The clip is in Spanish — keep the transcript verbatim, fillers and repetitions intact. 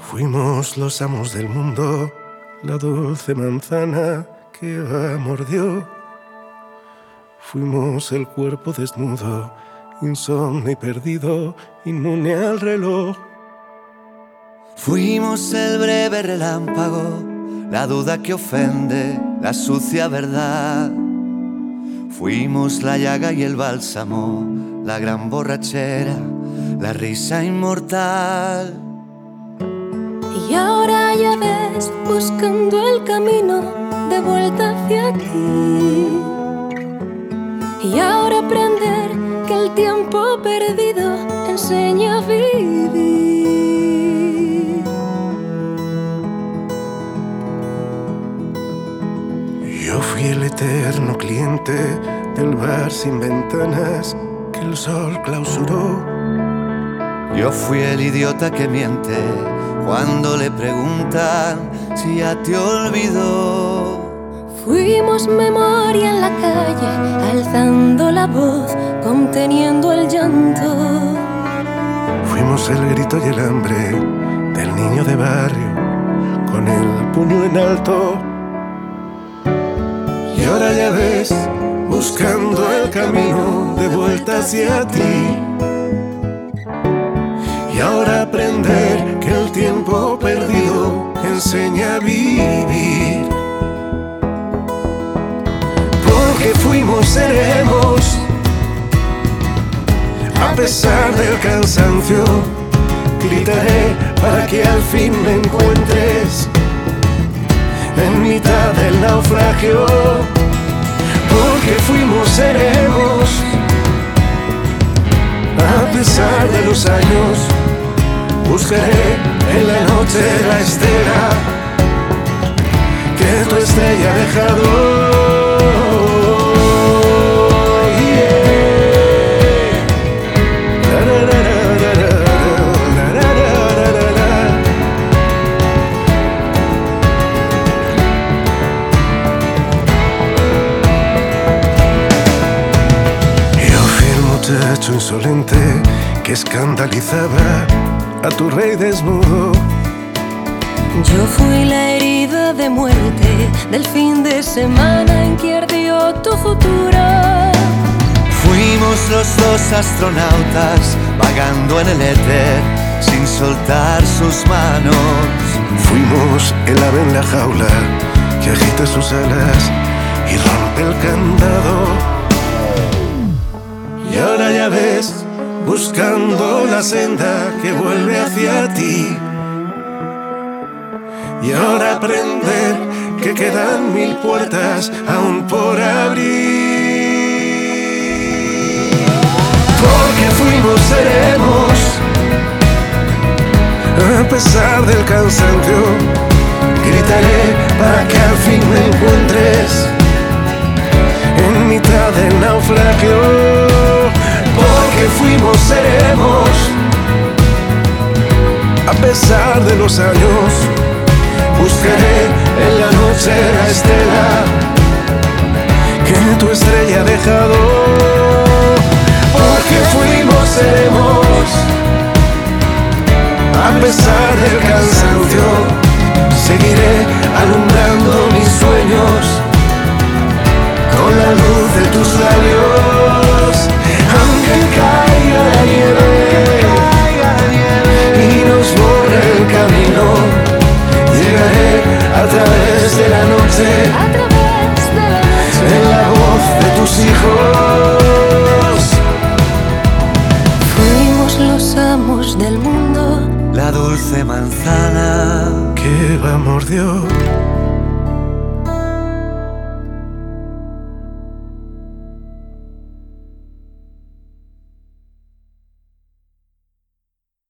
Fuimos los amos del mundo, la dulce manzana que Eva mordió. Fuimos el cuerpo desnudo, insomne y perdido, inmune al reloj. Fuimos el breve relámpago, la duda que ofende, la sucia verdad. Fuimos la llaga y el bálsamo, la gran borrachera, la risa inmortal. Y ahora ya ves, buscando el camino de vuelta hacia ti. Y ahora aprender que el tiempo perdido enseña a vivir. Yo fui el eterno cliente del bar sin ventanas que el sol clausuró. Yo fui el idiota que miente cuando le preguntan si ya te olvidó. Fuimos memoria en la calle, alzando la voz, conteniendo el llanto. Fuimos el grito y el hambre del niño de barrio, con el puño en alto. Y ahora ya ves, buscando el camino de vuelta hacia ti. Y ahora aprender que el tiempo perdido enseña a vivir. Porque fuimos, seremos, a pesar del cansancio. Gritaré para que al fin me encuentres en mitad del naufragio. Porque fuimos, seremos, a pesar de los años. Buscaré en la noche la estela que tu estrella ha dejado. Muchacho insolente que escandalizaba a tu rey desnudo. Yo fui la herida de muerte del fin de semana en que ardió tu futuro. Fuimos los dos astronautas vagando en el éter sin soltar sus manos. Fuimos el ave en la jaula que agita sus alas y rompe el candado. Y ahora ya ves, buscando la senda que vuelve hacia ti. Y ahora aprender que quedan mil puertas aún por abrir. Porque fuimos, seremos, a pesar del cansancio. Gritaré para que al fin me encuentres en mitad del naufragio. Porque fuimos, seremos, a pesar de los años. Buscaré en la noche la estela que tu estrella ha dejado. Porque fuimos, seremos, a pesar del cansancio. Seguiré alumbrando mis sueños con la luz de tus labios. Aunque caiga la nieve y nos borre el camino, llegaré a través de la noche, en la voz de tus hijos. Fuimos los amos del mundo, La dulce manzana que Eva mordió.